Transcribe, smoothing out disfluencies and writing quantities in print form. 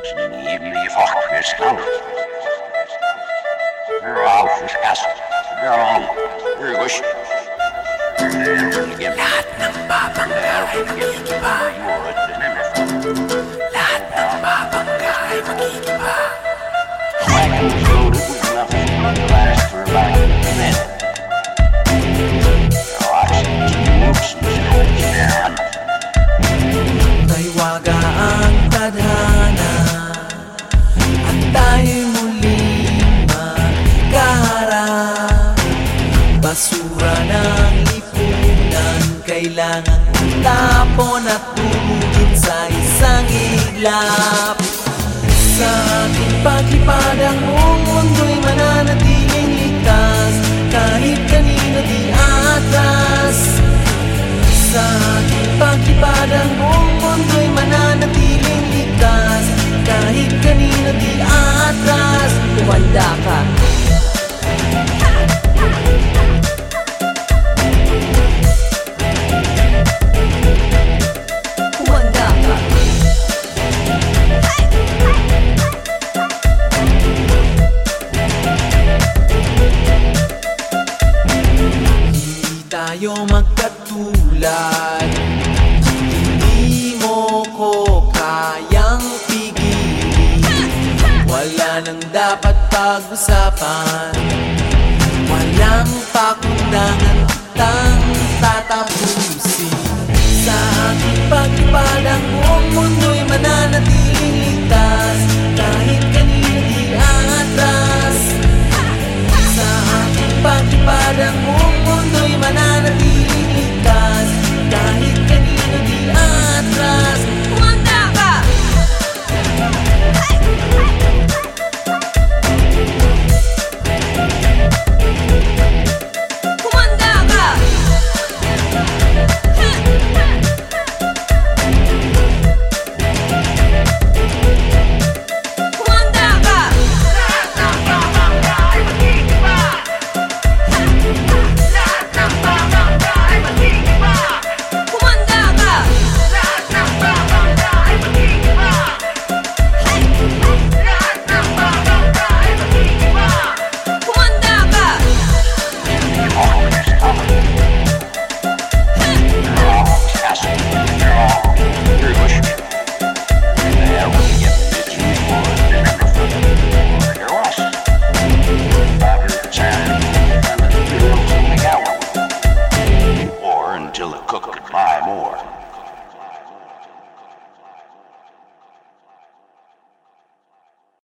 Livlig forskningsland. Raufeskast. Jan. Rugos. Lahat ng babangga ay magigiba. Lahat ng babangga ay magigiba. Wagons loaded with nothing but last for about a minute. Lots of tubes and storage down. May waga ang tadhana at tayo'y muling magkaharap. Basura ng lipunan kailangan tapon at tumugin sa isang iglap. Sa ating paglipad ang buong mundo'y mananatiling ligtas, kahit kanino di atras. Sa ating paglipad ang buong mundo'y mananatiling ligtas, kahit kanino di atras. Tumanda ka. Tumanda ka. Hindi tayo magkatulad, hindi mo ko kayang pigilin. Wala nang dapat pag-usapan, walang pakundangan kitang tatapusin. Sa aking paglipad ang buong mundo'y